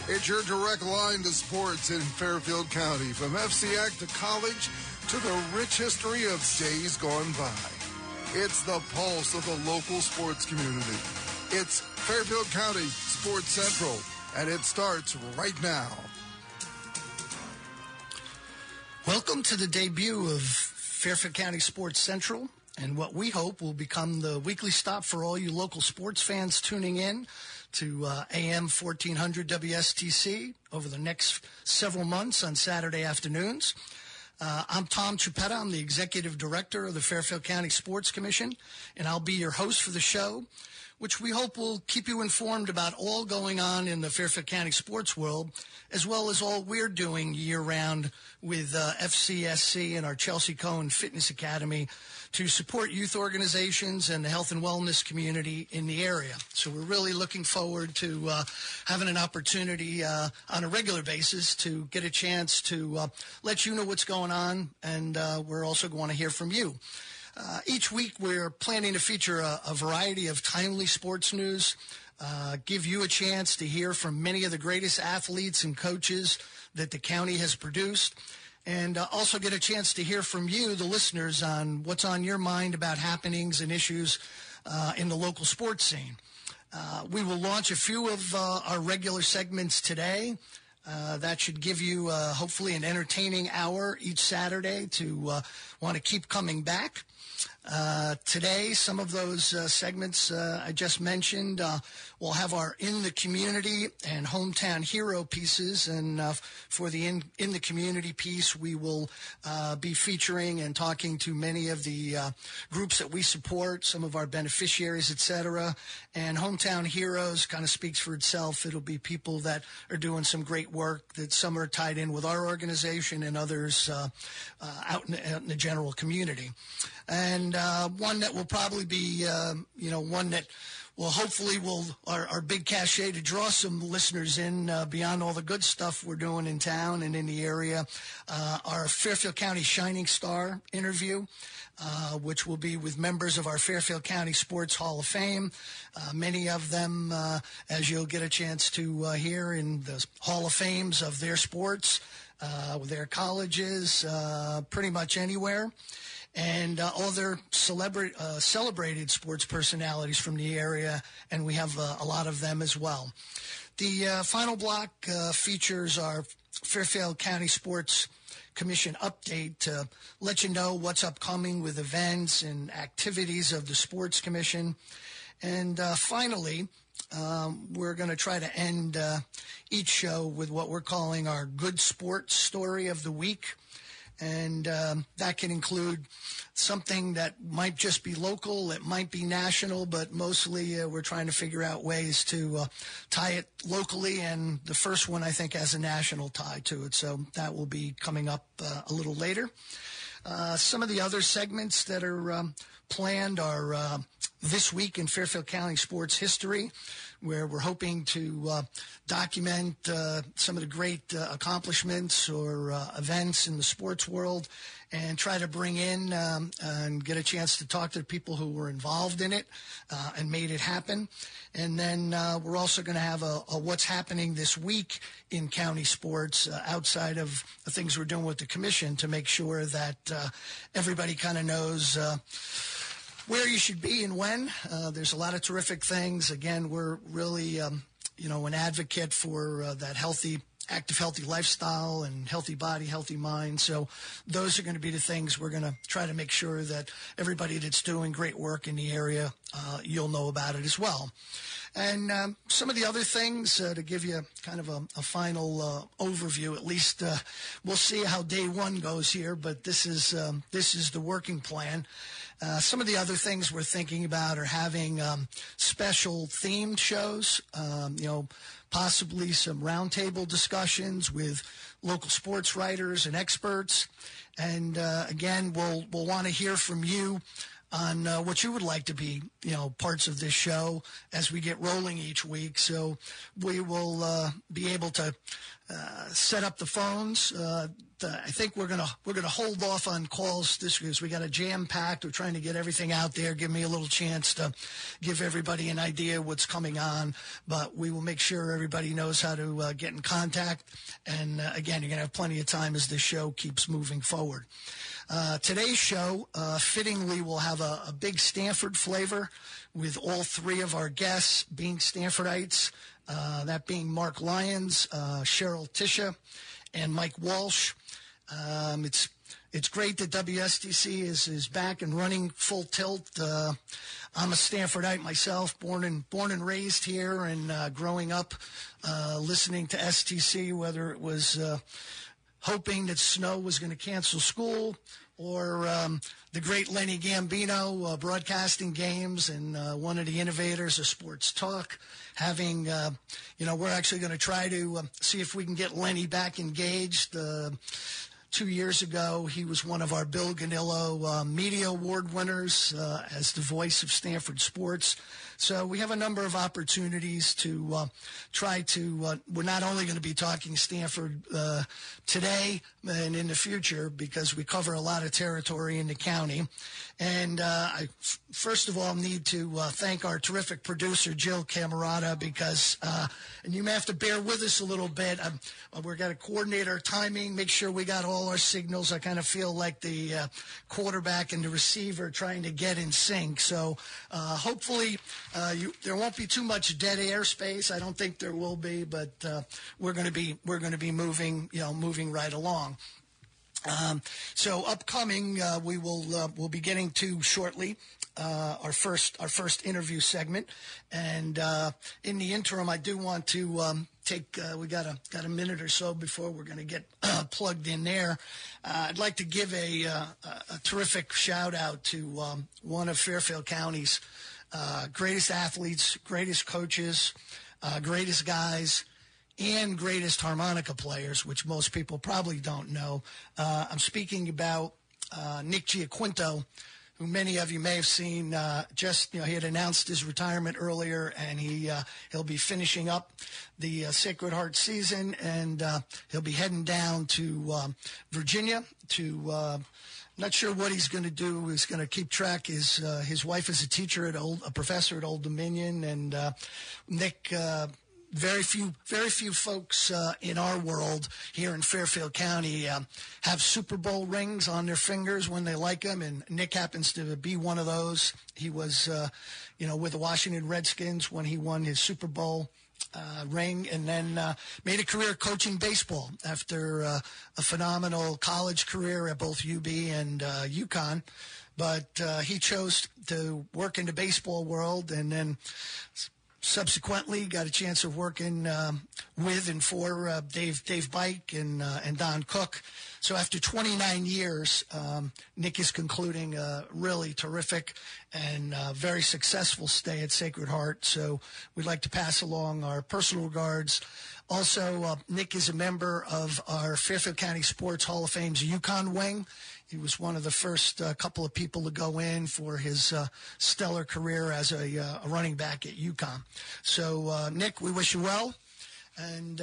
It's your direct line to sports in Fairfield County, from FCIAC to college to the rich history of days gone by. It's the pulse of the local sports community. It's Fairfield County Sports Central, and it starts right now. Welcome to the debut of Fairfield County Sports Central, and what we hope will become the weekly stop for all you local sports fans tuning in to AM 1400 WSTC over the next several months on Saturday afternoons. I'm Tom Chiappetta. I'm the Executive Director of the Fairfield County Sports Commission, and I'll be your host for the show, which we hope will keep you informed about all going on in the Fairfield County sports world, as well as all we're doing year-round with FCSC and our Chelsea Cohen Fitness Academy to support youth organizations and the health and wellness community in the area. So we're really looking forward to having an opportunity on a regular basis to get a chance to let you know what's going on, and we're also going to hear from you. Each week we're planning to feature a variety of timely sports news, give you a chance to hear from many of the greatest athletes and coaches that the county has produced, and also get a chance to hear from you, the listeners, on what's on your mind about happenings and issues in the local sports scene. We will launch a few of our regular segments today. That should give you hopefully an entertaining hour each Saturday to want to keep coming back. Today, some of those segments I just mentioned will have our In the Community and Hometown Hero pieces, and for the in the Community piece, we will be featuring and talking to many of the groups that we support, some of our beneficiaries, etc. And Hometown Heroes kind of speaks for itself. It'll be people that are doing some great work, that some are tied in with our organization and others out in the general community. And one that will probably be, one that will hopefully our big cachet to draw some listeners in beyond all the good stuff we're doing in town and in the area. Our Fairfield County Shining Star interview, which will be with members of our Fairfield County Sports Hall of Fame. Many of them, as you'll get a chance to hear, in the Hall of Fames of their sports, their colleges, pretty much anywhere. And all their celebrated sports personalities from the area, and we have a lot of them as well. The final block features our Fairfield County Sports Commission update to let you know what's upcoming with events and activities of the Sports Commission. And finally, we're going to try to end each show with what we're calling our Good Sports Story of the Week. And that can include something that might just be local, it might be national, but mostly we're trying to figure out ways to tie it locally, and the first one, I think, has a national tie to it, so that will be coming up a little later. Some of the other segments that are planned are This Week in Fairfield County Sports History, where we're hoping to document some of the great accomplishments or events in the sports world, and try to bring in and get a chance to talk to the people who were involved in it and made it happen. And then we're also going to have a what's happening this week in county sports outside of the things we're doing with the commission, to make sure that everybody kind of knows where you should be and when. There's a lot of terrific things. Again, we're really, an advocate for that active, healthy lifestyle and healthy body, healthy mind. So those are going to be the things we're going to try to make sure that everybody that's doing great work in the area, you'll know about it as well. And some of the other things, to give you kind of a final overview, at least we'll see how day one goes here, but this is the working plan. Some of the other things we're thinking about are having special themed shows, possibly some roundtable discussions with local sports writers and experts. And again, we'll want to hear from you on what you would like to be, parts of this show as we get rolling each week. So we will be able to set up the phones. I think we're gonna hold off on calls this week because we got a jam packed. We're trying to get everything out there. Give me a little chance to give everybody an idea what's coming on. But we will make sure everybody knows how to get in contact. And again, you're gonna have plenty of time as this show keeps moving forward. Today's show, fittingly, will have a big Stanford flavor with all three of our guests being Stanfordites, that being Mark Lyons, Cheryl Tisha, and Mike Walsh. It's great that WSTC is back and running full tilt. I'm a Stanfordite myself, born and raised here, and growing up listening to STC, whether it was hoping that Snow was going to cancel school, or the great Lenny Gambino broadcasting games, and one of the innovators of sports talk. Having, we're actually going to try to see if we can get Lenny back engaged. 2 years ago, he was one of our Bill Ganillo Media Award winners as the voice of Stanford sports. So we have a number of opportunities to try to, we're not only going to be talking Stanford today and in the future, because we cover a lot of territory in the county. And I, first of all, need to thank our terrific producer, Jill Camerata, because, and you may have to bear with us a little bit, we're going to coordinate our timing, make sure we got all our signals. I kind of feel like the quarterback and the receiver trying to get in sync. So hopefully there won't be too much dead air space. I don't think there will be, but we're going to be moving right along. So upcoming, we'll be getting to shortly our first interview segment, and in the interim, I do want to take. We got a minute or so before we're going to get plugged in there. I'd like to give a terrific shout out to one of Fairfield County's greatest athletes, greatest coaches, greatest guys, and greatest harmonica players, which most people probably don't know. I'm speaking about Nick Giaquinto, who many of you may have seen. He had announced his retirement earlier, and he'll be finishing up the Sacred Heart season, and he'll be heading down to Virginia to. Not sure what he's going to do. He's going to keep track. His wife is a teacher a professor at Old Dominion, and Nick. Very few folks in our world here in Fairfield County have Super Bowl rings on their fingers when they like them, and Nick happens to be one of those. He was, with the Washington Redskins when he won his Super Bowl ring, and then made a career coaching baseball after a phenomenal college career at both UB and UConn. But he chose to work in the baseball world, and then subsequently got a chance of working with and for Dave Bike and Don Cook. So after 29 years, Nick is concluding a really terrific and very successful stay at Sacred Heart. So we'd like to pass along our personal regards. Also, Nick is a member of our Fairfield County Sports Hall of Fame's UConn wing. He was one of the first couple of people to go in for his stellar career as a running back at UConn. So, Nick, we wish you well. And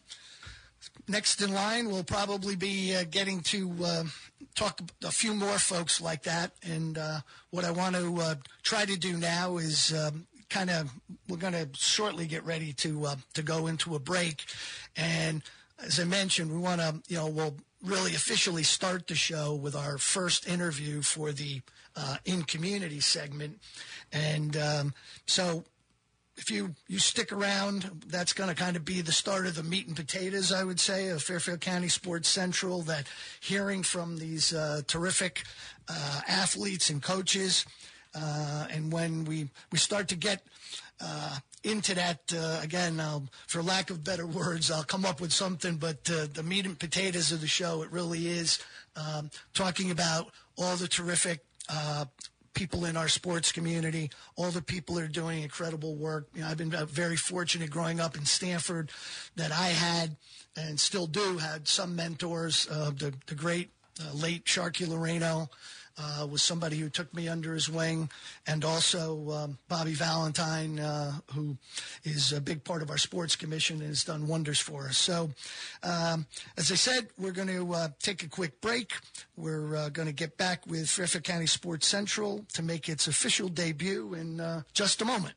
next in line, we'll probably be getting to talk a few more folks like that. And what I want to try to do now is we're going to shortly get ready to go into a break. And as I mentioned, we want to, we'll really officially start the show with our first interview for the In Community segment. And so if you stick around, that's going to kind of be the start of the meat and potatoes, I would say, of Fairfield County Sports Central, that hearing from these terrific athletes and coaches. And when we start to get into that, again, for lack of better words, I'll come up with something, but the meat and potatoes of the show, it really is talking about all the terrific people in our sports community, all the people that are doing incredible work. I've been very fortunate growing up in Stanford that I had and still do had some mentors, the great late Sharkey Loreno, was somebody who took me under his wing, and also Bobby Valentine, who is a big part of our sports commission and has done wonders for us. So, as I said, we're going to take a quick break. We're going to get back with Fairfield County Sports Central to make its official debut in just a moment.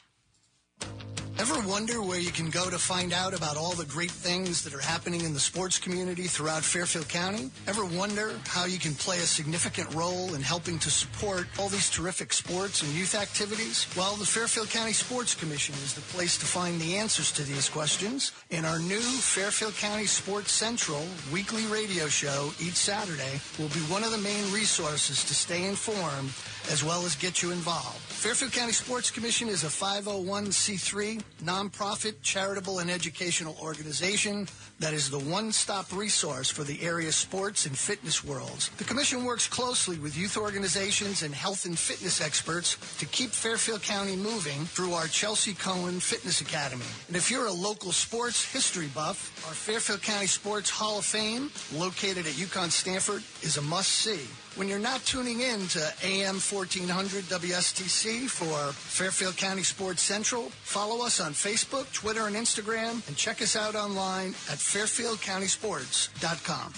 Ever wonder where you can go to find out about all the great things that are happening in the sports community throughout Fairfield County? Ever wonder how you can play a significant role in helping to support all these terrific sports and youth activities? Well, the Fairfield County Sports Commission is the place to find the answers to these questions in our new Fairfield County Sports Central weekly radio show each Saturday. Will be one of the main resources to stay informed as well as get you involved. Fairfield County Sports Commission is a 501c3 nonprofit, charitable, and educational organization that is the one-stop resource for the area sports and fitness worlds. The Commission works closely with youth organizations and health and fitness experts to keep Fairfield County moving through our Chelsea Cohen Fitness Academy. And if you're a local sports history buff, our Fairfield County Sports Hall of Fame, located at UConn Stanford, is a must-see. When you're not tuning in to AM 1400 WSTC for Fairfield County Sports Central, follow us on Facebook, Twitter, and Instagram, and check us out online at fairfieldcountysports.com.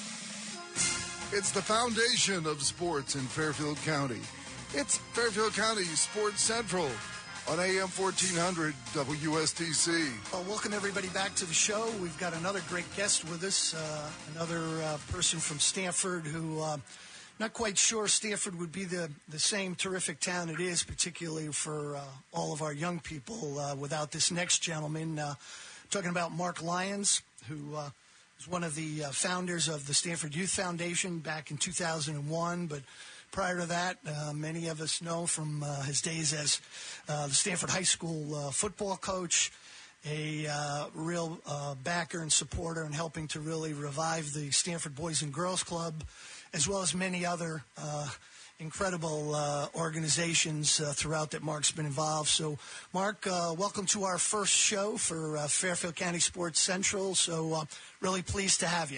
It's the foundation of sports in Fairfield County. It's Fairfield County Sports Central on AM 1400 WSTC. Well, welcome everybody back to the show. We've got another great guest with us, another person from Stanford who... not quite sure Stanford would be the same terrific town it is, particularly for all of our young people, without this next gentleman. Talking about Mark Lyons, who was one of the founders of the Stanford Youth Foundation back in 2001. But prior to that, many of us know from his days as the Stanford High School football coach, a real backer and supporter and helping to really revive the Stanford Boys and Girls Club, as well as many other incredible organizations throughout that Mark's been involved. So, Mark, welcome to our first show for Fairfield County Sports Central. So, really pleased to have you.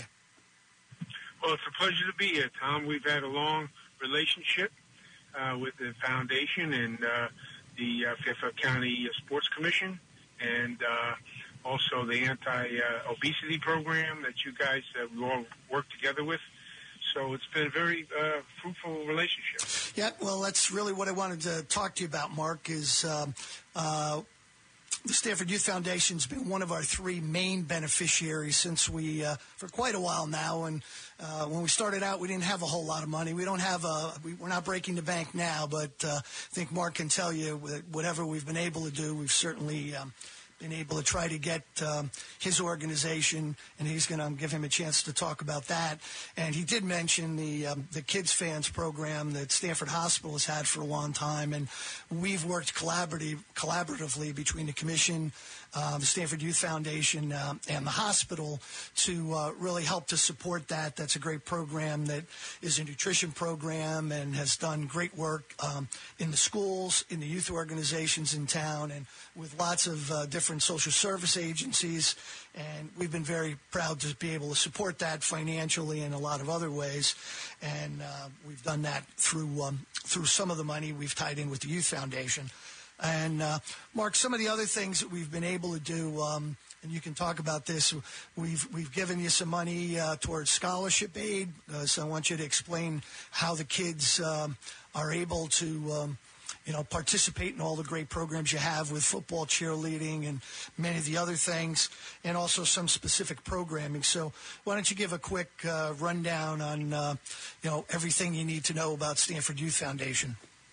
Well, it's a pleasure to be here, Tom. We've had a long relationship with the foundation and the Fairfield County Sports Commission, and also the anti-obesity program that you guys we all work together with. So it's been a very fruitful relationship. Yeah, well, that's really what I wanted to talk to you about, Mark, is the Stanford Youth Foundation's been one of our three main beneficiaries since we, for quite a while now. And when we started out, we didn't have a whole lot of money. We don't have we're not breaking the bank now, but I think Mark can tell you that whatever we've been able to do, we've certainly been able to try to get his organization, and he's going to give him a chance to talk about that. And he did mention the Kids Fans program that Stanford Hospital has had for a long time, and we've worked collaboratively between the commission, the Stanford Youth Foundation, and the hospital to really help to support that. That's a great program that is a nutrition program and has done great work in the schools, in the youth organizations in town, and with lots of different social service agencies, and we've been very proud to be able to support that financially and a lot of other ways. And we've done that through some of the money we've tied in with the Youth Foundation. And Mark, some of the other things that we've been able to do, and you can talk about this, we've given you some money towards scholarship aid. So I want you to explain how the kids are able to participate in all the great programs you have with football, cheerleading, and many of the other things, and also some specific programming. So why don't you give a quick rundown on, everything you need to know about Stanford Youth Foundation?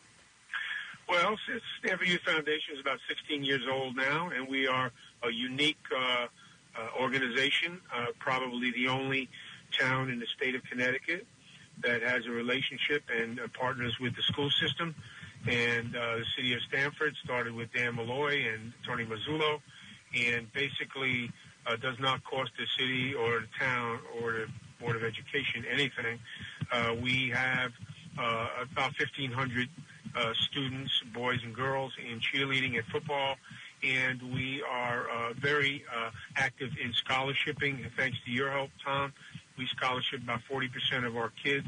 Well, Stanford Youth Foundation is about 16 years old now, and we are a unique organization, probably the only town in the state of Connecticut that has a relationship and partners with the school system. And the city of Stanford started with Dan Malloy and Tony Mazzullo, and basically does not cost the city or the town or the Board of Education anything. We have about 1,500 students, boys and girls, in cheerleading and football, and we are very active in scholarshiping. And thanks to your help, Tom, we scholarship about 40% of our kids,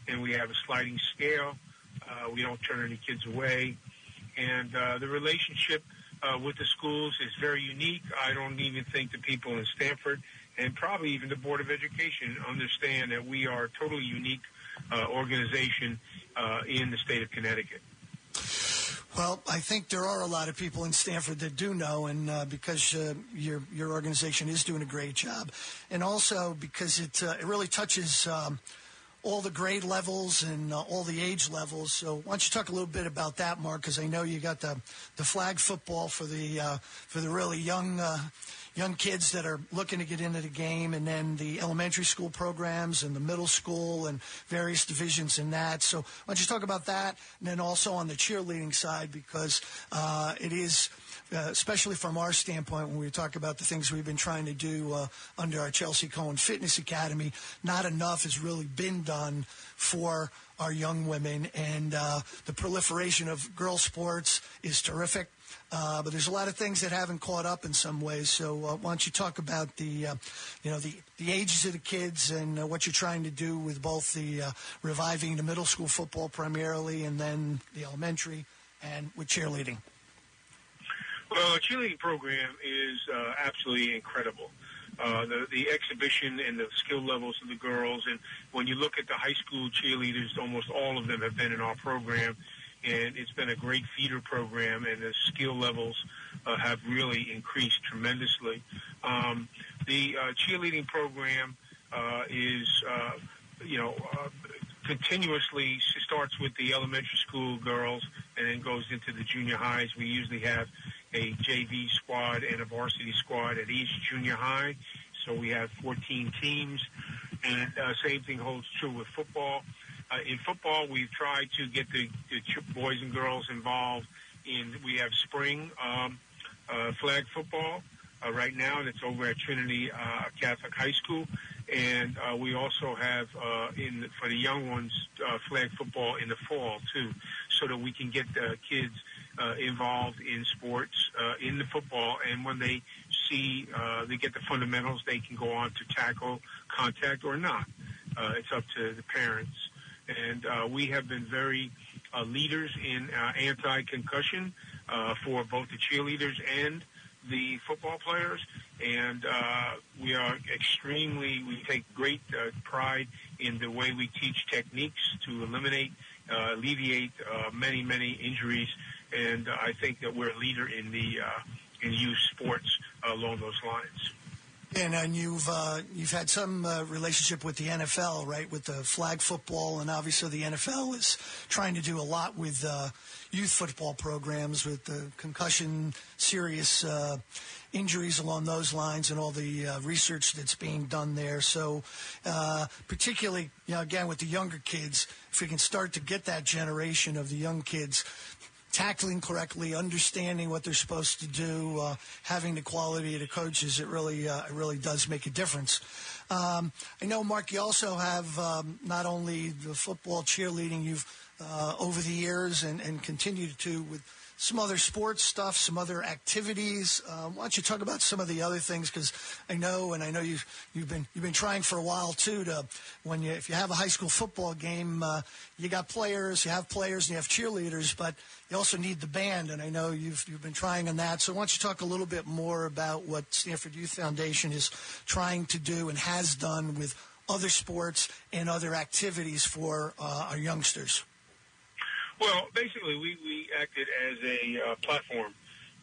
and we have a sliding scale. We don't turn any kids away. And the relationship with the schools is very unique. I don't even think the people in Stamford and probably even the Board of Education understand that we are a totally unique organization in the state of Connecticut. Well, I think there are a lot of people in Stamford that do know, and because your organization is doing a great job, and also because it really touches all the grade levels and all the age levels. So why don't you talk a little bit about that, Mark, because I know you got the flag football for the really young kids that are looking to get into the game, and then the elementary school programs and the middle school and various divisions in that. So why don't you talk about that, and then also on the cheerleading side, because it is, especially from our standpoint, when we talk about the things we've been trying to do under our Chelsea Cohen Fitness Academy, not enough has really been done for our young women, and the proliferation of girls sports is terrific. But there's a lot of things that haven't caught up in some ways. So why don't you talk about the ages of the kids and what you're trying to do with both the reviving the middle school football primarily, and then the elementary, and with cheerleading. Well, the cheerleading program is absolutely incredible. The exhibition and the skill levels of the girls, and when you look at the high school cheerleaders, almost all of them have been in our program. And it's been a great feeder program, and the skill levels have really increased tremendously. The cheerleading program is, continuously starts with the elementary school girls and then goes into the junior highs. We usually have a JV squad and a varsity squad at each junior high, so we have 14 teams. And same thing holds true with football. In football, we've tried to get the boys and girls involved we have spring flag football right now, and it's over at Trinity Catholic High School. And we also have, for the young ones, flag football in the fall, too, so that we can get the kids involved in sports in the football. And when they see they get the fundamentals, they can go on to tackle, contact, or not. It's up to the parents. And we have been very leaders in anti-concussion for both the cheerleaders and the football players. And we take great pride in the way we teach techniques to alleviate many, many injuries. And I think that we're a leader in youth sports along those lines. And you've had some relationship with the NFL, right, with the flag football, and obviously the NFL is trying to do a lot with youth football programs with the concussion, serious injuries along those lines, and all the research that's being done there. So particularly, again, with the younger kids, if we can start to get that generation of the young kids tackling correctly, understanding what they're supposed to do, having the quality of the coaches, it really does make a difference. I know, Mark, you also have not only the football, cheerleading, you've over the years and continue to with some other sports stuff, some other activities. Why don't you talk about some of the other things? Because I know you've been trying for a while too. If you have a high school football game, you got players, you have cheerleaders, but you also need the band. And I know you've been trying on that. So why don't you talk a little bit more about what Stamford Youth Foundation is trying to do and has done with other sports and other activities for our youngsters? Well, basically, we acted as a platform.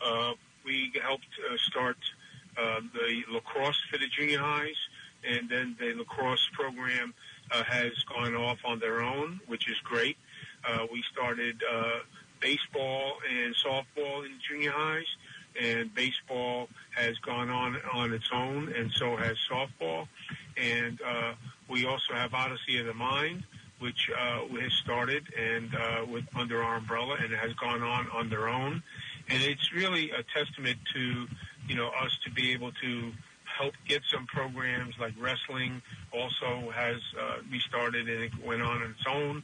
We helped start the lacrosse for the junior highs, and then the lacrosse program has gone off on their own, which is great. We started baseball and softball in junior highs, and baseball has gone on its own, and so has softball. And we also have Odyssey of the Mind, which has started and under our umbrella, and has gone on their own. And it's really a testament to, us to be able to help get some programs like wrestling also has restarted, and it went on its own.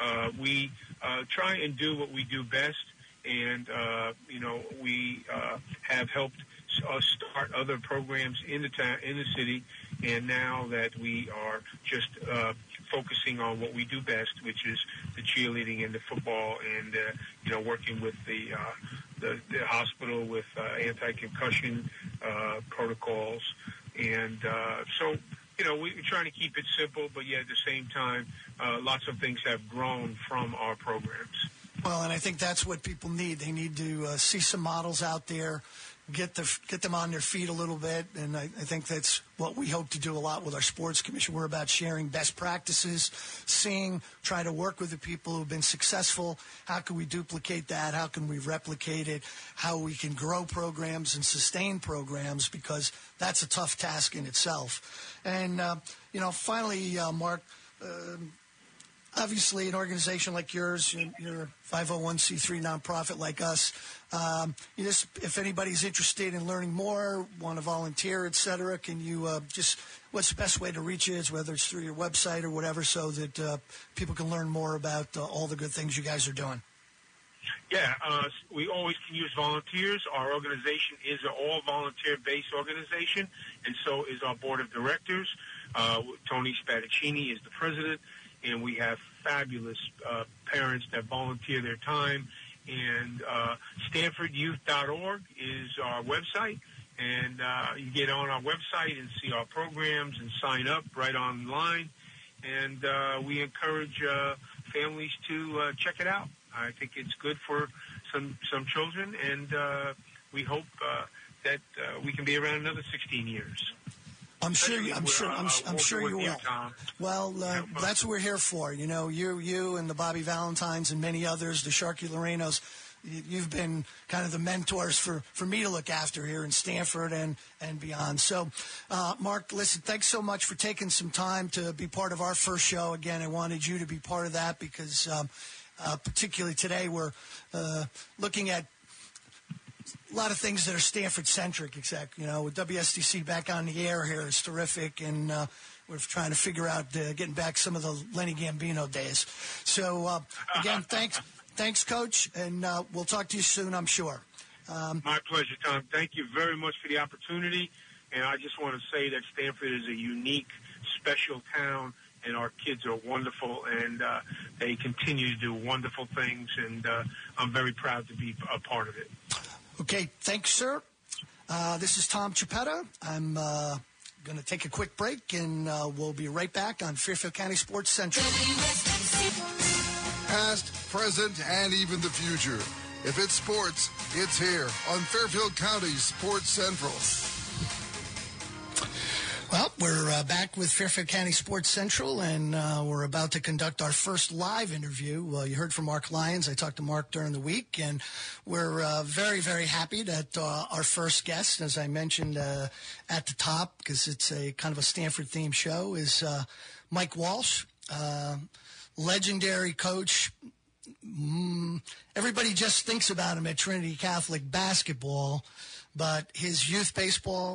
We try and do what we do best, and, we have helped start other programs in the city, and now that we are just focusing on what we do best, which is the cheerleading and the football, and working with the hospital with anti-concussion protocols, and so we're trying to keep it simple, but yet at the same time, lots of things have grown from our programs. Well, and I think that's what people need. They need to see some models out there, get them on their feet a little bit, and I think that's what we hope to do a lot with our sports commission. We're about sharing best practices, try to work with the people who've been successful. How can we duplicate that? How can we replicate it? How we can grow programs and sustain programs, because that's a tough task in itself. And, finally, Mark, obviously, an organization like yours, you're a 501c3 nonprofit like us. If anybody's interested in learning more, want to volunteer, et cetera, can you what's the best way to reach you, whether it's through your website or whatever, so that people can learn more about all the good things you guys are doing? Yeah, we always can use volunteers. Our organization is an all-volunteer-based organization, and so is our board of directors. Tony Spadaccini is the president, and we have fabulous parents that volunteer their time. And StanfordYouth.org is our website, and you can get on our website and see our programs and sign up right online. And we encourage families to check it out. I think it's good for some children, and we hope that we can be around another 16 years. I'm sure you will. Tom. Well, that's what we're here for. You and the Bobby Valentines and many others, the Sharkey Lorenos, you've been kind of the mentors for me to look after here in Stanford and beyond. So, Mark, listen, thanks so much for taking some time to be part of our first show. Again, I wanted you to be part of that because particularly today we're looking at a lot of things that are Stanford-centric, exactly. With WSTC back on the air here is terrific, and we're trying to figure out getting back some of the Lenny Gambino days. So, again, thanks, Coach, and we'll talk to you soon, I'm sure. My pleasure, Tom. Thank you very much for the opportunity, and I just want to say that Stanford is a unique, special town, and our kids are wonderful, and they continue to do wonderful things, and I'm very proud to be a part of it. Okay, thanks, sir. This is Tom Chiappetta. I'm going to take a quick break, and we'll be right back on Fairfield County Sports Central. Past, present, and even the future. If it's sports, it's here on Fairfield County Sports Central. Well, we're back with Fairfield County Sports Central, and we're about to conduct our first live interview. You heard from Mark Lyons. I talked to Mark during the week, and we're very, very happy that our first guest, as I mentioned at the top, because it's a kind of a Stanford-themed show, is Mike Walsh, legendary coach. Everybody just thinks about him at Trinity Catholic basketball, but his youth baseball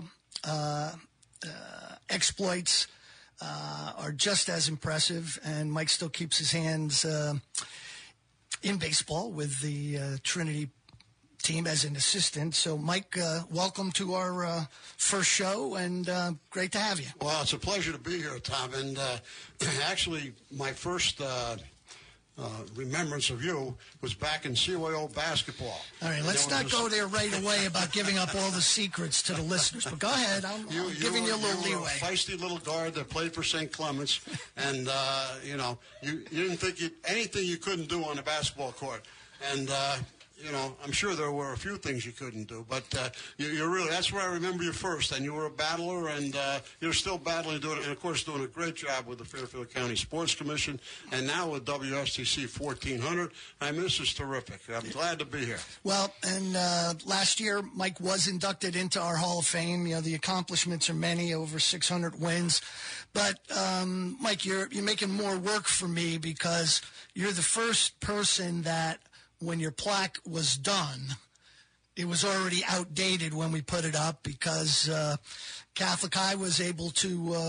exploits are just as impressive, and Mike still keeps his hands in baseball with the Trinity team as an assistant. So, Mike, welcome to our first show, and great to have you. Well, it's a pleasure to be here, Tom. And actually, my first remembrance of you was back in CYO basketball. All right, let's not go there right away about giving up all the secrets to the listeners, but go ahead. I'm giving you a little leeway. You were a feisty little guard that played for St. Clement's, and, you didn't think anything you couldn't do on the basketball court. And, I'm sure there were a few things you couldn't do, but you're really, that's where I remember you first, and you were a battler, and you're still battling, and of course doing a great job with the Fairfield County Sports Commission, and now with WSTC 1400. I mean, this is terrific. I'm glad to be here. Well, and last year, Mike was inducted into our Hall of Fame. The accomplishments are many, over 600 wins. But, Mike, you're making more work for me because you're the first person that, when your plaque was done, it was already outdated when we put it up because Catholic High was able to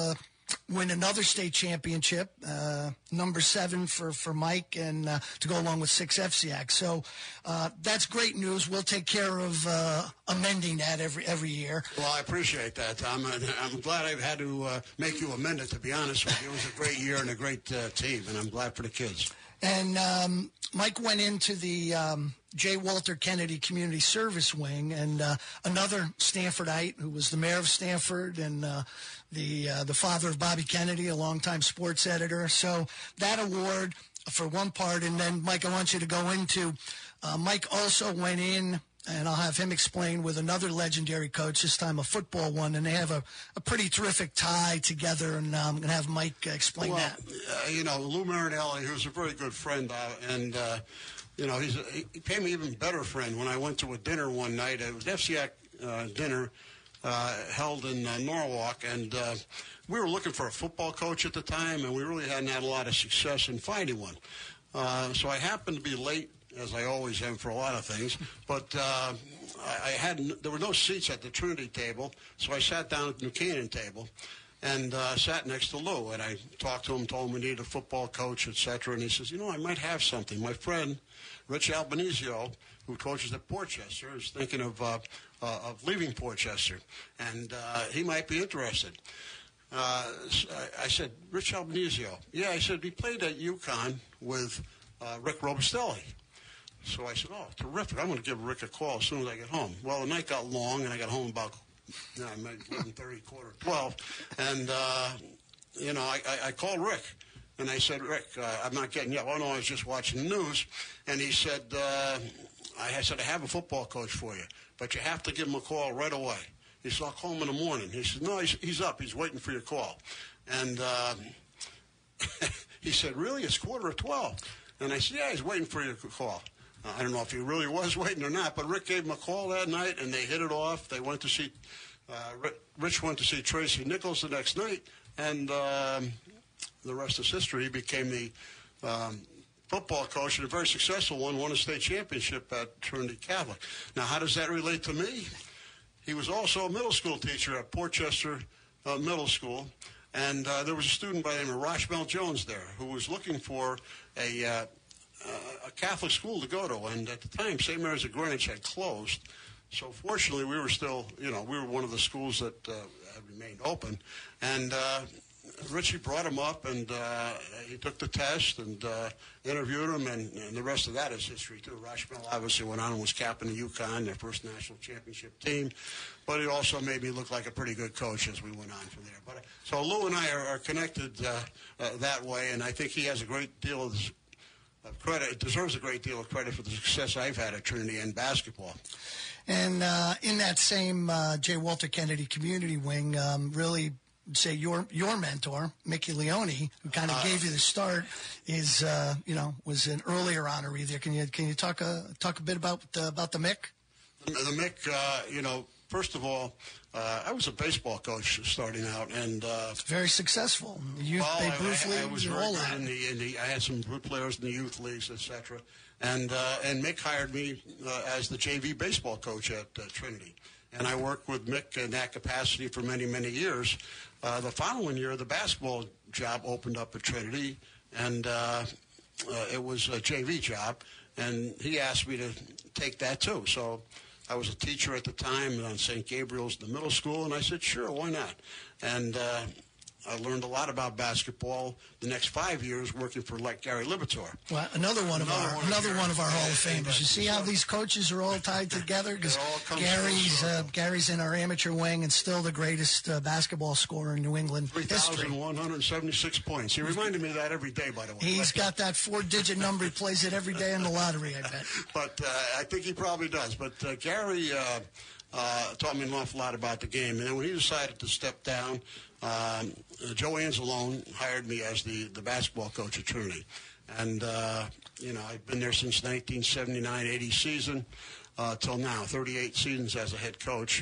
win another state championship, number 7 for Mike, and to go along with 6 FCX. So that's great news. We'll take care of amending that every year. Well, I appreciate that, Tom. I'm glad I've had to make you amend it, to be honest with you. It was a great year and a great team, and I'm glad for the kids. And Mike went into the J. Walter Kennedy Community Service Wing, and another Stanfordite who was the mayor of Stanford and the father of Bobby Kennedy, a longtime sports editor. So that award for one part, and then, Mike, I want you to go into, Mike also went in, and I'll have him explain, with another legendary coach, this time a football one, and they have a pretty terrific tie together, and I'm going to have Mike explain that. Lou Marinelli, who's a very good friend, and he became an even better friend when I went to a dinner one night. It was an FCX dinner held in Norwalk, and we were looking for a football coach at the time, and we really hadn't had a lot of success in finding one. So I happened to be late, as I always am for a lot of things, but there were no seats at the Trinity table, so I sat down at the Buchanan table and sat next to Lou, and I talked to him, told him we needed a football coach, etc., and he says, I might have something. My friend, Rich Albanizio, who coaches at Portchester, is thinking of leaving Portchester, and he might be interested. I said, Rich Albanizio? Yeah, I said, he played at UConn with Rick Robustelli. So I said, oh, terrific. I'm going to give Rick a call as soon as I get home. Well, the night got long, and I got home about 11:30, 11:45, and, I called Rick, and I said, Rick, I'm not getting you up. Oh, no, I was just watching the news. And he said, I have a football coach for you, but you have to give him a call right away. He said, I'll call him in the morning. He said, no, he's up. He's waiting for your call. And he said, really? It's 11:45. And I said, yeah, he's waiting for your call. I don't know if he really was waiting or not, but Rick gave him a call that night, and they hit it off. They went to see Rich went to see Tracy Nichols the next night, and the rest is history. He became the football coach, and a very successful one, won a state championship at Trinity Catholic. Now, how does that relate to me? He was also a middle school teacher at Portchester Middle School, and there was a student by the name of Rochmel Jones there who was looking for a Catholic school to go to, and at the time, St. Mary's of Greenwich had closed. So fortunately, we were still, we were one of the schools that had remained open. And Richie brought him up, and he took the test and interviewed him, and the rest of that is history, too. Rochmel obviously went on and was captain of UConn, their first national championship team. But he also made me look like a pretty good coach as we went on from there. But so Lou and I are connected that way, and I think he has a great deal of credit. It deserves a great deal of credit for the success I've had at Trinity in basketball. And in that same J. Walter Kennedy Community Wing, really say your mentor, Mickey Leone, who kind of gave you the start, is was an earlier honoree there. Can you talk a bit about the Mick? The Mick, first of all, I was a baseball coach starting out, and very successful. I was very good I had some good players in the youth leagues, etc. And Mick hired me as the JV baseball coach at Trinity, and I worked with Mick in that capacity for many, many years. The following year, the basketball job opened up at Trinity, and it was a JV job, and he asked me to take that too. So I was a teacher at the time on St. Gabriel's, the middle school, and I said, sure, why not? And I learned a lot about basketball the next 5 years working for Gary Libator. Well, another one of our Hall of Famers. You see how these coaches are all tied together? Because Gary's in our amateur wing and still the greatest basketball scorer in New England history. 3,176 points. He reminded me of that every day, by the way. He's got that 4-digit number. He plays it every day in the lottery, I bet. But I think he probably does. But Gary taught me an awful lot about the game. And then when he decided to step down, Joe Anzalone hired me as the basketball coach at Trinity. And, I've been there since 1979-80 season till now, 38 seasons as a head coach.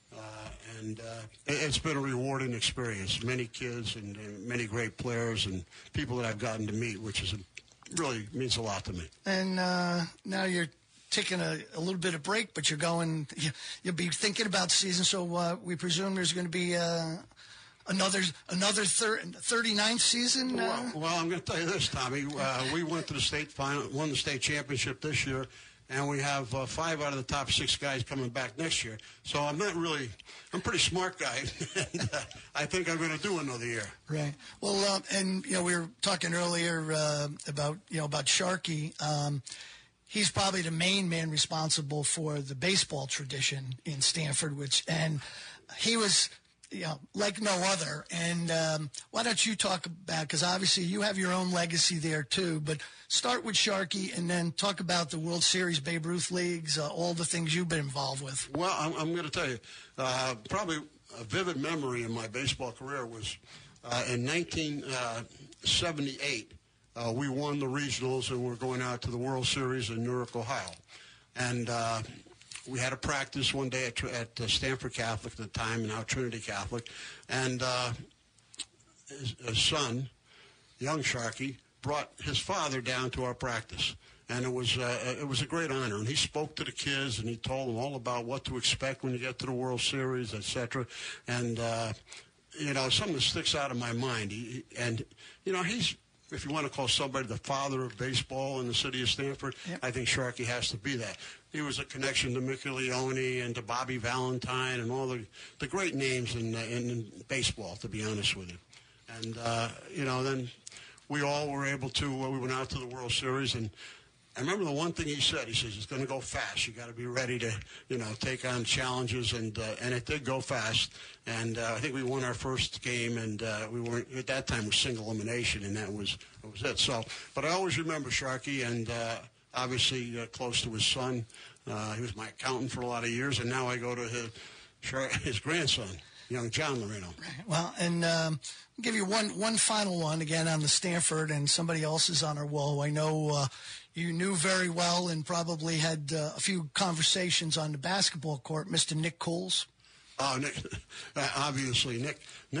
And it's been a rewarding experience. Many kids and many great players and people that I've gotten to meet, which really means a lot to me. And now you're taking a little bit of break, but you'll be thinking about the season. So we presume there's going to be another 39th season? Well, I'm going to tell you this, Tommy. We went to the state final, won the state championship this year, and we have 5 out of the top 6 guys coming back next year. So I'm a pretty smart guy, and I think I'm going to do another year. Right. Well, and we were talking earlier about Sharkey. He's probably the main man responsible for the baseball tradition in Stanford, and he was, like no other. And why don't you talk about, because obviously you have your own legacy there too, but start with Sharkey and then talk about the World Series, Babe Ruth Leagues, all the things you've been involved with. Well, I'm going to tell you, probably a vivid memory in my baseball career was in 1978. We won the regionals, and we're going out to the World Series in Newark, Ohio. And we had a practice one day at Stanford Catholic at the time, now Trinity Catholic. And his son, young Sharkey, brought his father down to our practice. And it was a great honor. And he spoke to the kids, and he told them all about what to expect when you get to the World Series, et cetera. And, something that sticks out of my mind. He's, if you want to call somebody the father of baseball in the city of Stanford, yep. I think Sharkey has to be that. He was a connection to Mickey Leone and to Bobby Valentine and all the great names in baseball, to be honest with you. And, then we all were able to, we went out to the World Series, and I remember the one thing he said. He says, it's going to go fast. You got to be ready to, take on challenges, and it did go fast. And I think we won our first game, and we weren't, at that time, was single elimination, and that was it. So, but I always remember Sharkey, and obviously close to his son. He was my accountant for a lot of years, and now I go to his grandson, young John Marino. Well, and I'll give you one final one again on the Stanford, and somebody else is on our wall. I know you knew very well and probably had a few conversations on the basketball court, Mr. Nick Coles. Oh, Nick, obviously, Nick,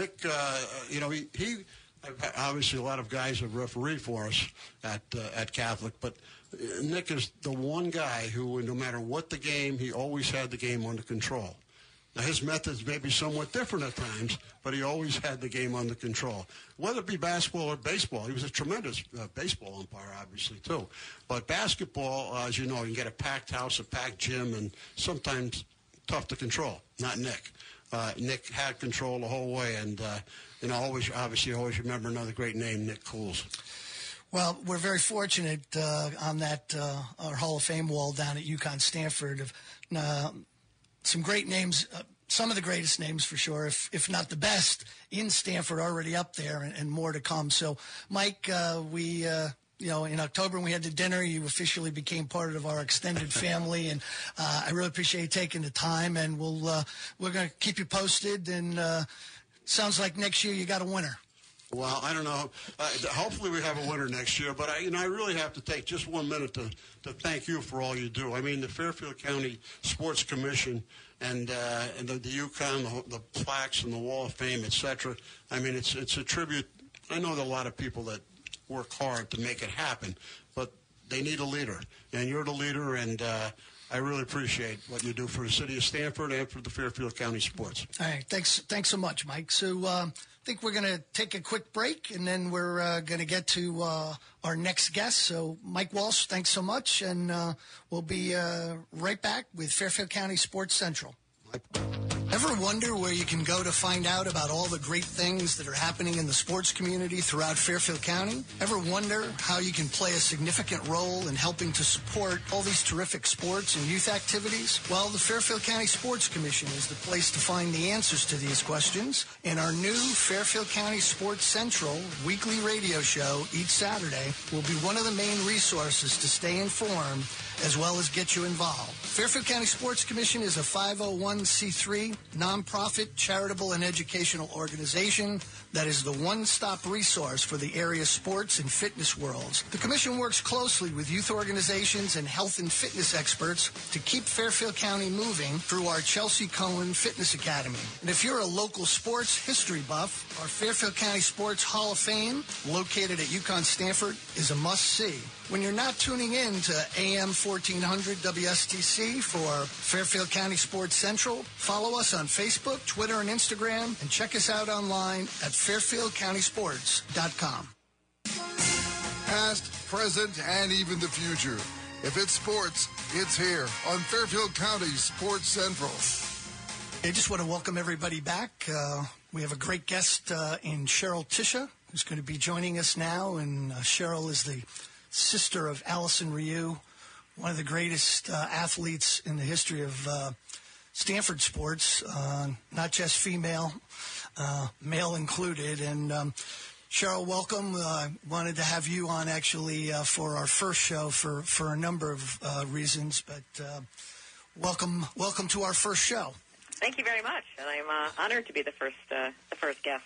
he obviously a lot of guys have refereed for us at Catholic, but Nick is the one guy who, no matter what the game, he always had the game under control. Now, his methods may be somewhat different at times, but he always had the game under control. Whether it be basketball or baseball, he was a tremendous baseball umpire, obviously, too. But basketball, as you know, you can get a packed house, a packed gym, and sometimes tough to control. Not Nick. Nick had control the whole way, and, always remember another great name, Nick Coles. Well, we're very fortunate on that our Hall of Fame wall down at UConn Stanford of some great names, some of the greatest names for sure, if not the best, in Stanford already up there and more to come. So, Mike, we in October when we had the dinner, you officially became part of our extended family, and I really appreciate you taking the time, and we're going to keep you posted, and sounds like next year you got a winner. Well, I don't know. Hopefully we have a winner next year, but I really have to take just 1 minute to thank you for all you do. I mean, the Fairfield County Sports Commission and the UConn, the plaques and the Wall of Fame, etc. I mean, it's a tribute. I know there are a lot of people that work hard to make it happen, but they need a leader, and you're the leader, and I really appreciate what you do for the city of Stanford and for the Fairfield County sports. All right, thanks so much, Mike. So I think we're going to take a quick break, and then we're going to get to our next guest. So, Mike Walsh, thanks so much, and we'll be right back with Fairfield County Sports Central. Ever wonder where you can go to find out about all the great things that are happening in the sports community throughout Fairfield County? Ever wonder how you can play a significant role in helping to support all these terrific sports and youth activities? Well, the Fairfield County Sports Commission is the place to find the answers to these questions. And our new Fairfield County Sports Central weekly radio show each Saturday will be one of the main resources to stay informed as well as get you involved. Fairfield County Sports Commission is a 501c3 nonprofit, charitable, and educational organization that is the one-stop resource for the area sports and fitness worlds. The Commission works closely with youth organizations and health and fitness experts to keep Fairfield County moving through our Chelsea Cohen Fitness Academy. And if you're a local sports history buff, our Fairfield County Sports Hall of Fame, located at UConn Stanford, is a must-see. When you're not tuning in to AM 1400 WSTC for Fairfield County Sports Central, follow us on on Facebook, Twitter, and Instagram, and check us out online at fairfieldcountysports.com. Past, present, and even the future. If it's sports, it's here on Fairfield County Sports Central. I just want to welcome everybody back. We have a great guest in Cheryl Tisha, who's going to be joining us now. And Cheryl is the sister of Allison Ryu, one of the greatest athletes in the history of Stanford sports, not just female, male included. And Cheryl, welcome. Wanted to have you on actually for our first show for a number of reasons, but welcome to our first show. Thank you very much, and I'm honored to be the first guest.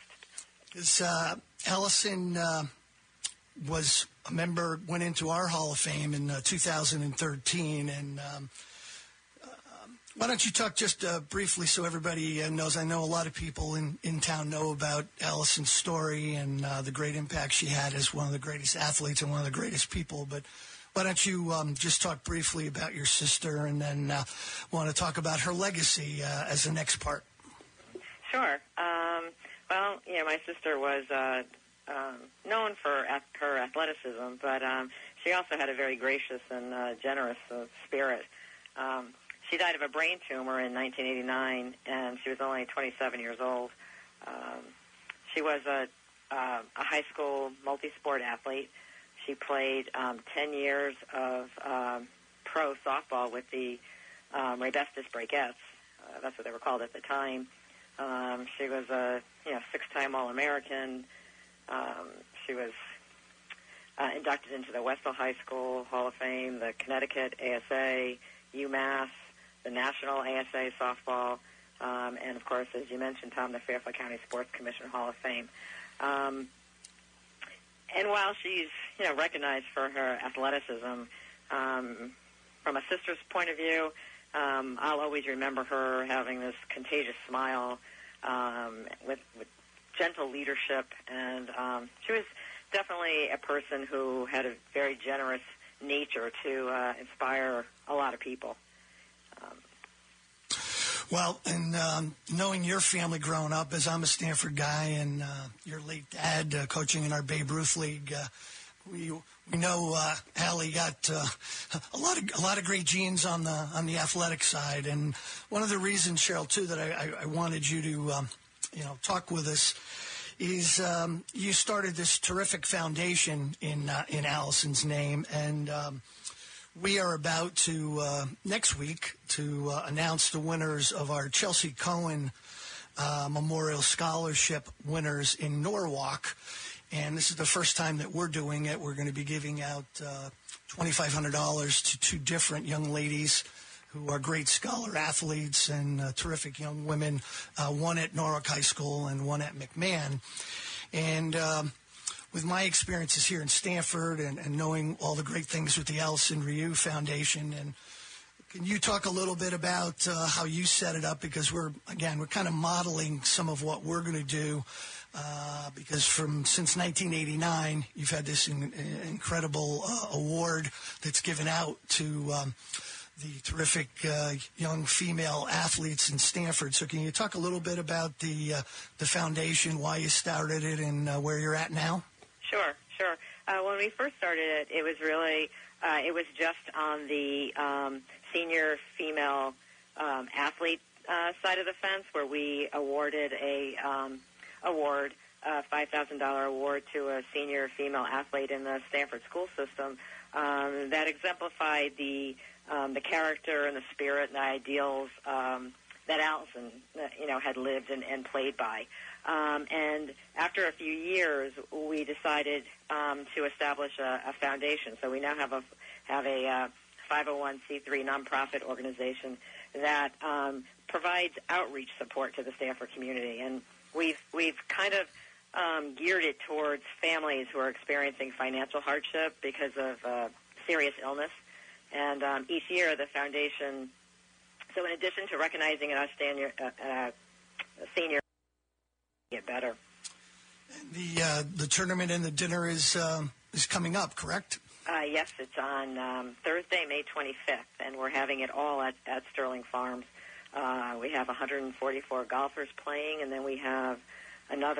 Allison was a member, went into our Hall of Fame in 2013, and why don't you talk just briefly so everybody knows? I know a lot of people in town know about Allison's story and the great impact she had as one of the greatest athletes and one of the greatest people. But why don't you just talk briefly about your sister and then want to talk about her legacy as the next part? Sure. Well, my sister was known for her athleticism, but she also had a very gracious and generous spirit. She died of a brain tumor in 1989, and she was only 27 years old. She was a high school multi-sport athlete. She played 10 years of pro softball with the Raybestos Breakettes. That's what they were called at the time. She was a six-time All-American. She was inducted into the Westall High School Hall of Fame, the Connecticut ASA, UMass, the National ASA softball, and, of course, as you mentioned, Tom, the Fairfield County Sports Commission Hall of Fame. And while she's, recognized for her athleticism, from a sister's point of view, I'll always remember her having this contagious smile with gentle leadership, and she was definitely a person who had a very generous nature to inspire a lot of people. Well, and knowing your family growing up, as I'm a Stanford guy, and your late dad coaching in our Babe Ruth League, we know Allie got a lot of great genes on the athletic side. And one of the reasons, Cheryl, too, that I wanted you to talk with us is you started this terrific foundation in Allison's name, and we are about to, next week, to announce the winners of our Chelsea Cohen Memorial Scholarship winners in Norwalk. And this is the first time that we're doing it. We're going to be giving out $2,500 to two different young ladies who are great scholar athletes and terrific young women, one at Norwalk High School and one at McMahon. And with my experiences here in Stanford and knowing all the great things with the Allison Ryu Foundation, and can you talk a little bit about how you set it up? Because we're kind of modeling some of what we're going to do, because since 1989, you've had this incredible award that's given out to the terrific young female athletes in Stanford. So can you talk a little bit about the foundation, why you started it, and where you're at now? Sure. When we first started it, it was really, it was just on the senior female athlete side of the fence, where we awarded a $5,000 award to a senior female athlete in the Stanford school system that exemplified the character and the spirit and the ideals that Allison, had lived and played by. And after a few years, we decided to establish a foundation. So we now have a 501c3 nonprofit organization that provides outreach support to the Stanford community, and we've kind of geared it towards families who are experiencing financial hardship because of serious illness. And each year, the foundation. So in addition to recognizing an outstanding senior, get better. The tournament and the dinner is coming up, correct? Yes, it's on Thursday, May 25th, and we're having it all at Sterling Farms. We have 144 golfers playing, and then we have another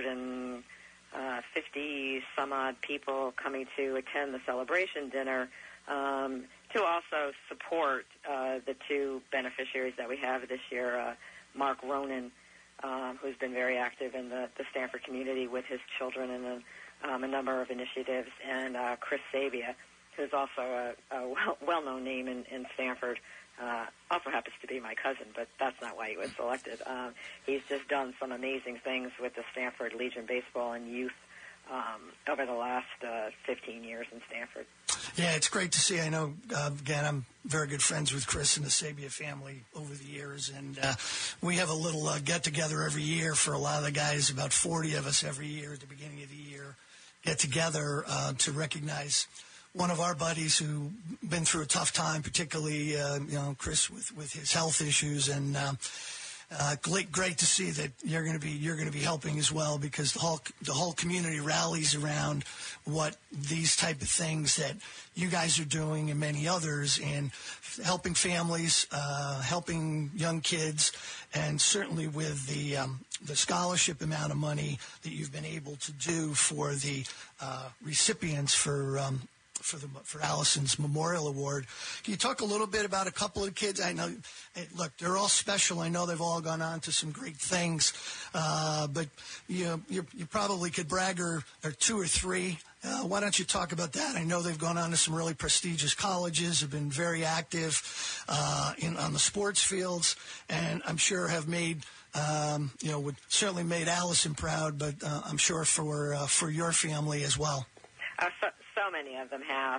150 some odd people coming to attend the celebration dinner to also support the two beneficiaries that we have this year, Mark Ronan, who's been very active in the Stanford community with his children and a number of initiatives, and Chris Sabia, who's also a well-known name in Stanford. Also happens to be my cousin, but that's not why he was selected. He's just done some amazing things with the Stanford Legion Baseball and youth over the last 15 years in Stanford. Yeah, it's great to see. I know, again, I'm very good friends with Chris and the Sabia family over the years, and we have a little get-together every year for a lot of the guys, about 40 of us every year at the beginning of the year, get together to recognize one of our buddies who been through a tough time, particularly, Chris with his health issues, and great to see that you're going to be helping as well, because the whole community rallies around what these type of things that you guys are doing and many others in helping families, helping young kids, and certainly with the scholarship amount of money that you've been able to do for the recipients for Allison's Memorial Award. Can you talk a little bit about a couple of kids? I know, look, they're all special. I know they've all gone on to some great things, but you probably could brag or two or three. Why don't you talk about that? I know they've gone on to some really prestigious colleges, have been very active on the sports fields, and I'm sure have made would certainly made Allison proud, but I'm sure for your family as well. So many of them have,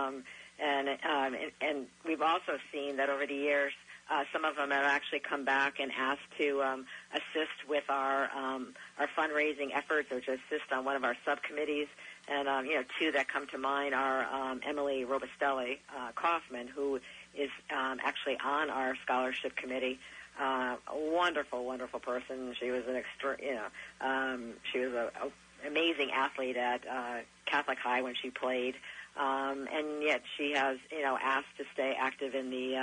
and we've also seen that over the years, some of them have actually come back and asked to assist with our fundraising efforts, or to assist on one of our subcommittees. And two that come to mind are Emily Robustelli Kaufman, who is actually on our scholarship committee. A wonderful, wonderful person. She was she was an amazing athlete at Catholic High when she played, and yet she has asked to stay active in the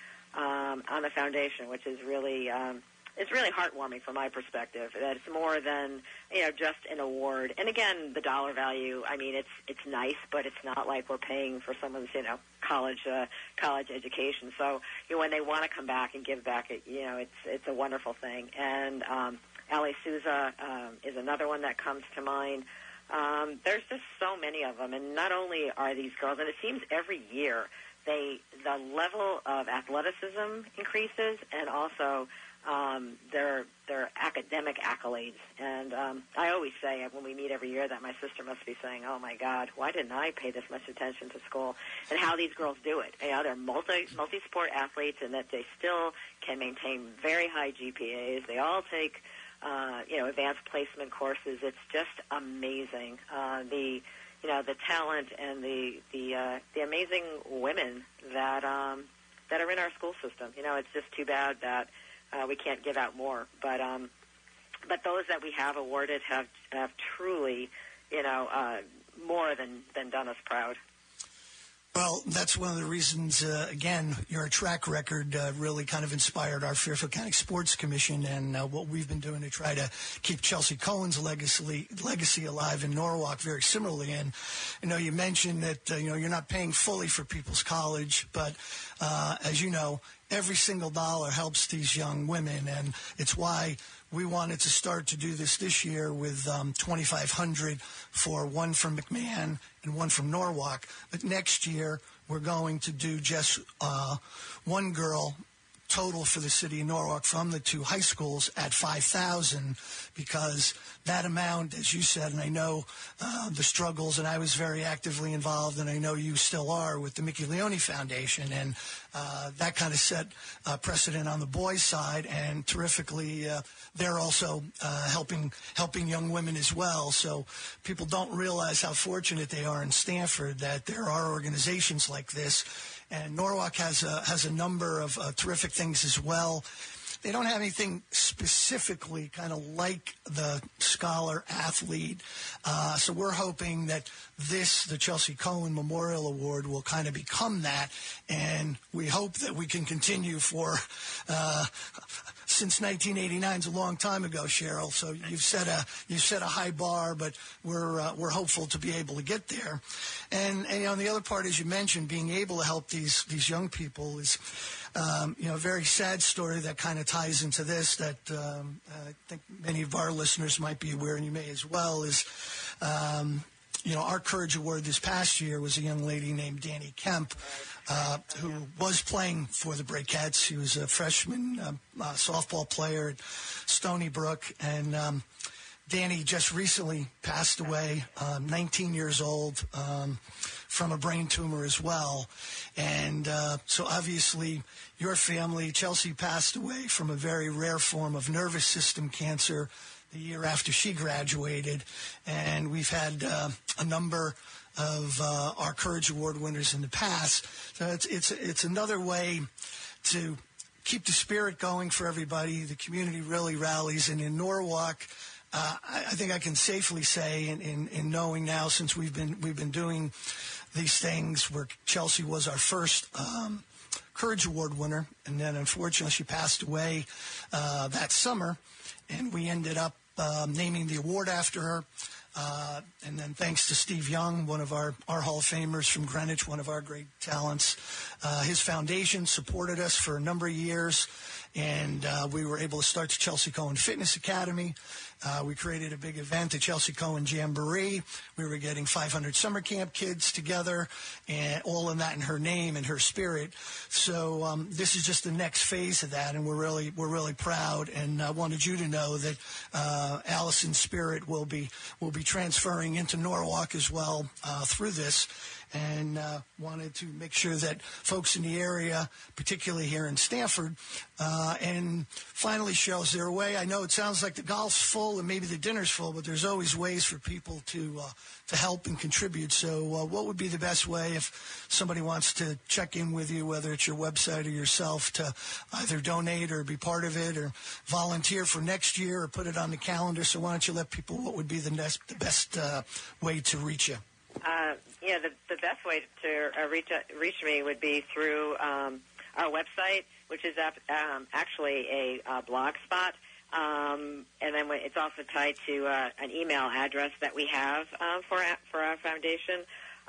on the foundation, which is really it's really heartwarming from my perspective. That it's more than just an award. And again, the dollar value. I mean, it's nice, but it's not like we're paying for someone's college education. So when they want to come back and give back, it's a wonderful thing. And Ali Souza is another one that comes to mind. There's just so many of them, and not only are these girls, and it seems every year the level of athleticism increases, and also their academic accolades. And I always say when we meet every year that my sister must be saying, "Oh my God, why didn't I pay this much attention to school?" And how these girls do it. They're multi-sport athletes, and that they still can maintain very high GPAs. They all take advanced placement courses. It's just amazing. The talent and the amazing women that are in our school system. It's just too bad that we can't give out more. But those that we have awarded have truly, more than done us proud. Well, that's one of the reasons, again, your track record really kind of inspired our Fairfield County Sports Commission and what we've been doing to try to keep Chelsea Cohen's legacy alive in Norwalk very similarly. And, you mentioned that, you're not paying fully for people's college, but as you know, every single dollar helps these young women, and it's why we wanted to start to do this year with $2,500 for one from McMahon and one from Norwalk. But next year, we're going to do just one girl total for the city of Norwalk from the two high schools at $5,000, because that amount, as you said, and I know the struggles, and I was very actively involved, and I know you still are, with the Mickey Leone Foundation, and that kind of set precedent on the boys' side, and terrifically, they're also helping young women as well. So people don't realize how fortunate they are in Stanford that there are organizations like this. And Norwalk has a number of terrific things as well. they don't have anything specifically kind of like the scholar athlete. So we're hoping that the Chelsea Cohen Memorial Award will kind of become that, and we hope that we can continue for since 1989 is a long time ago, Cheryl. So you've set a high bar, but we're hopeful to be able to get there. And the other part, as you mentioned, being able to help these young people is a very sad story that kind of ties into this that I think many of our listeners might be aware, and you may as well, is our Courage Award this past year was a young lady named Danny Kemp, who was playing for the Breakettes. She was a freshman softball player at Stony Brook, and Danny just recently passed away, 19 years old, from a brain tumor as well. And so obviously your family, Chelsea, passed away from a very rare form of nervous system cancer the year after she graduated. And we've had a number of our Courage Award winners in the past. So it's another way to keep the spirit going for everybody. The community really rallies. And in Norwalk, I think I can safely say, in knowing now, since we've been doing these things, where Chelsea was our first Courage Award winner, and then unfortunately she passed away that summer, and we ended up naming the award after her. And then thanks to Steve Young, one of our Hall of Famers from Greenwich, one of our great talents, his foundation supported us for a number of years, and we were able to start the Chelsea Cohen Fitness Academy. We created a big event, the Chelsea Cohen Jamboree. We were getting 500 summer camp kids together, and all in that in her name and her spirit. So this is just the next phase of that, and we're really proud. And I wanted you to know that Allison's spirit will be transferring into Norwalk as well through this. And wanted to make sure that folks in the area, particularly here in Stamford, and finally, Cheryl, is there a way? I know it sounds like the golf's full and maybe the dinner's full, but there's always ways for people to help and contribute. So what would be the best way if somebody wants to check in with you, whether it's your website or yourself, to either donate or be part of it or volunteer for next year or put it on the calendar? So why don't you let people, what would be the best way to reach you? The best way to reach me would be through our website, which is actually a blog spot, and then it's also tied to an email address that we have for our foundation.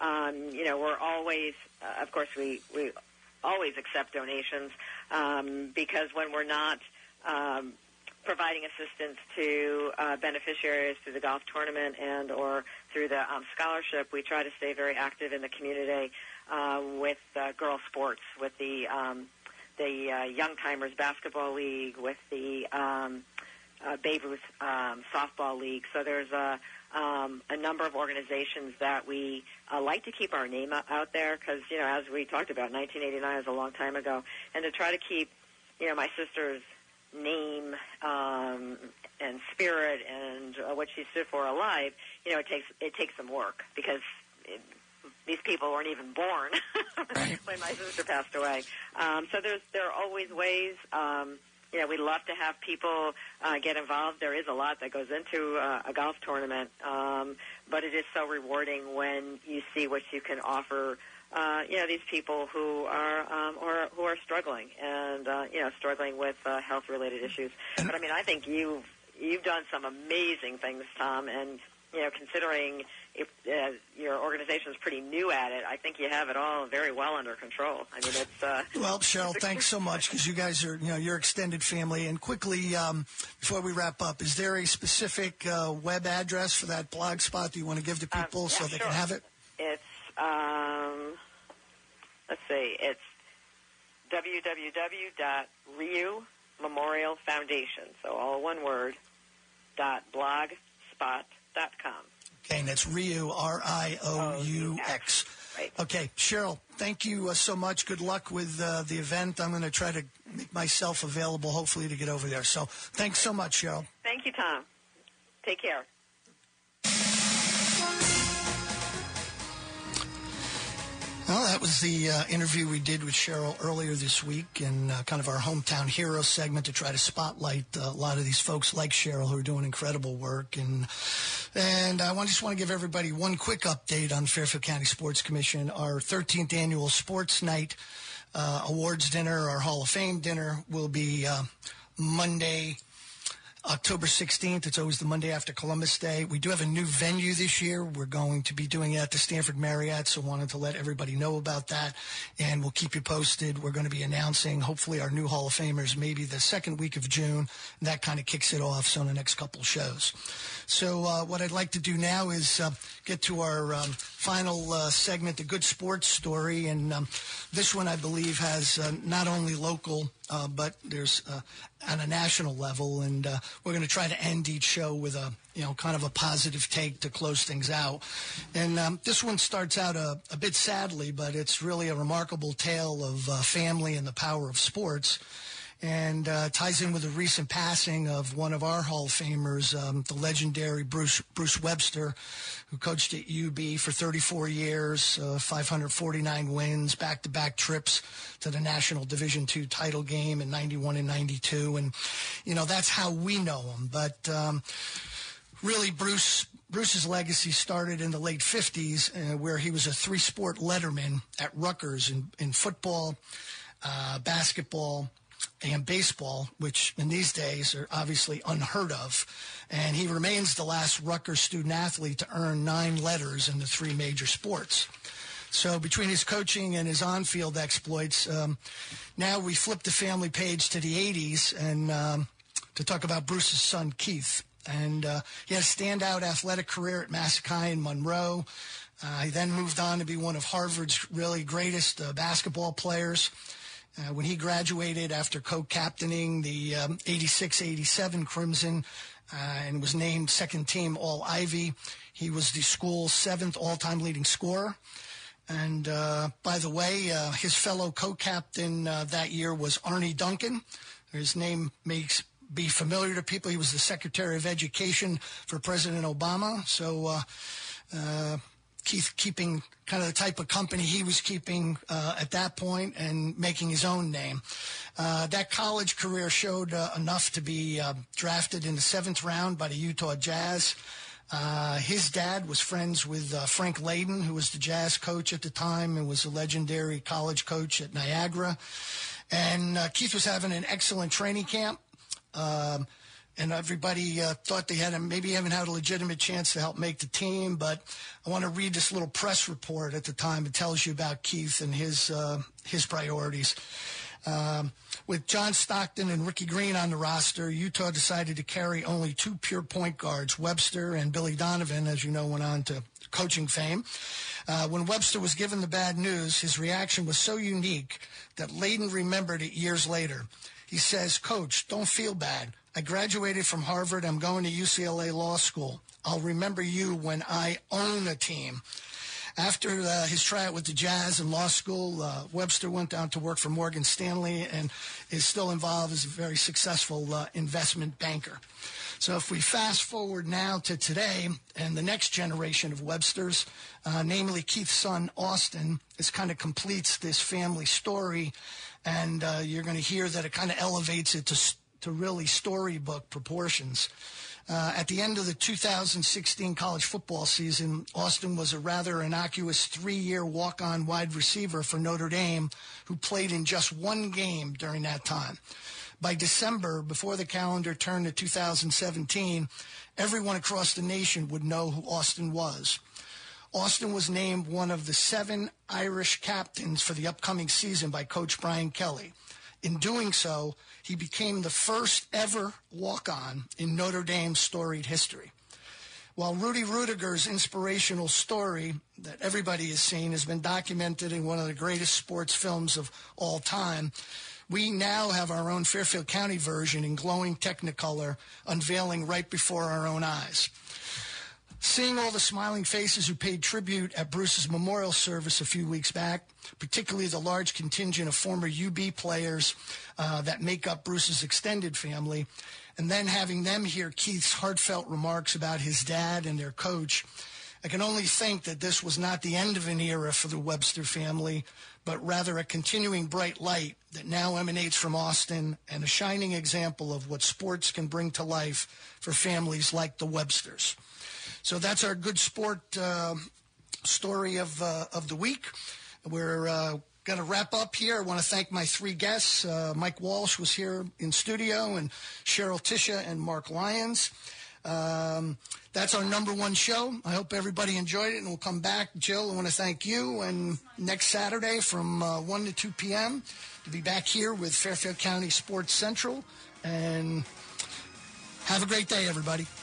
We're always, of course, we always accept donations because when we're not providing assistance to beneficiaries through the golf tournament and or through the scholarship, we try to stay very active in the community with girls sports, with the Young Timers Basketball League, with the Babe Ruth Softball League. So there's a number of organizations that we like to keep our name out there because, as we talked about, 1989 is a long time ago, and to try to keep, my sister's name and spirit and what she stood for alive, it takes some work because these people weren't even born when my sister passed away. So there are always ways. We love to have people get involved. There is a lot that goes into a golf tournament, but it is so rewarding when you see what you can offer. These people who are struggling and struggling with health-related issues. But I think you've done some amazing things, Tom, and considering if your organization is pretty new at it, I think you have it all very well under control. It's well, Cheryl, thanks so much because you guys are your extended family. And quickly, before we wrap up, is there a specific web address for that blog spot that you want to give to people so they can have it? It's let's see, it's www.Riu Memorial Foundation, so all one word, .blogspot.com. Okay, and that's Riu, R-I-O-U-X. Right. Okay, Cheryl, thank you so much. Good luck with the event. I'm going to try to make myself available, hopefully, to get over there. So thanks so much, Cheryl. Thank you, Tom. Take care. Well, that was the interview we did with Cheryl earlier this week in kind of our Hometown Hero segment to try to spotlight a lot of these folks like Cheryl who are doing incredible work. And I just want to give everybody one quick update on Fairfield County Sports Commission. Our 13th annual Sports Night awards dinner, our Hall of Fame dinner, will be Monday, October 16th. It's always the Monday after Columbus Day. We do have a new venue this year. We're going to be doing it at the Stanford Marriott, so wanted to let everybody know about that, and we'll keep you posted. We're going to be announcing, hopefully, our new Hall of Famers maybe the second week of June, and that kind of kicks it off, so in the next couple shows. So what I'd like to do now is get to our final segment, the Good Sports Story, and this one, I believe, has not only local, but there's on a national level, and we're going to try to end each show with a kind of a positive take to close things out. And this one starts out a bit sadly, but it's really a remarkable tale of family and the power of sports, and ties in with the recent passing of one of our Hall of Famers, the legendary Bruce Webster, who coached at UB for 34 years, 549 wins, back-to-back trips to the National Division II title game in 91 and 92. And, that's how we know him. But really, Bruce's legacy started in the late 50s, where he was a three-sport letterman at Rutgers in football, basketball, and baseball, which in these days are obviously unheard of. And he remains the last Rutgers student athlete to earn 9 letters in the 3 major sports. So between his coaching and his on-field exploits, now we flip the family page to the 80s and to talk about Bruce's son, Keith. And he had a standout athletic career at Massachusetts and Monroe. He then moved on to be one of Harvard's really greatest basketball players. When he graduated after co-captaining the 86-87 Crimson and was named second-team All-Ivy, he was the school's 7th all-time leading scorer. And by the way, his fellow co-captain that year was Arnie Duncan. His name may be familiar to people. He was the Secretary of Education for President Obama. So Keith keeping kind of the type of company he was keeping at that point and making his own name. That college career showed enough to be drafted in the 7th round by the Utah Jazz. His dad was friends with Frank Layden, who was the Jazz coach at the time and was a legendary college coach at Niagara. And Keith was having an excellent training camp. And everybody thought they had maybe haven't had a legitimate chance to help make the team. But I want to read this little press report at the time. It tells you about Keith and his priorities. With John Stockton and Ricky Green on the roster, Utah decided to carry only 2 pure point guards, Webster and Billy Donovan, as you know, went on to coaching fame. When Webster was given the bad news, his reaction was so unique that Layden remembered it years later. He says, "Coach, don't feel bad. I graduated from Harvard. I'm going to UCLA Law School. I'll remember you when I own a team." After his tryout with the Jazz in law school, Webster went down to work for Morgan Stanley and is still involved as a very successful investment banker. So if we fast forward now to today and the next generation of Websters, namely Keith's son, Austin, this kind of completes this family story. And you're going to hear that it kind of elevates it to really storybook proportions. At the end of the 2016 college football season, Austin was a rather innocuous 3-year walk-on wide receiver for Notre Dame who played in just 1 game during that time. By December, before the calendar turned to 2017, everyone across the nation would know who Austin was. Austin was named one of the 7 Irish captains for the upcoming season by Coach Brian Kelly. In doing so, he became the first ever walk-on in Notre Dame's storied history. While Rudy Rudiger's inspirational story that everybody has seen has been documented in one of the greatest sports films of all time, we now have our own Fairfield County version in glowing Technicolor unveiling right before our own eyes. Seeing all the smiling faces who paid tribute at Bruce's memorial service a few weeks back, particularly the large contingent of former UB players that make up Bruce's extended family, and then having them hear Keith's heartfelt remarks about his dad and their coach, I can only think that this was not the end of an era for the Webster family, but rather a continuing bright light that now emanates from Austin and a shining example of what sports can bring to life for families like the Websters. So that's our good sport story of the week. We're going to wrap up here. I want to thank my three guests. Mike Walsh was here in studio, and Cheryl Tisha and Mark Lyons. That's our number one show. I hope everybody enjoyed it, and we'll come back. Jill, I want to thank you, and next Saturday from 1 to 2 p.m. to be back here with Fairfield County Sports Central. And have a great day, everybody.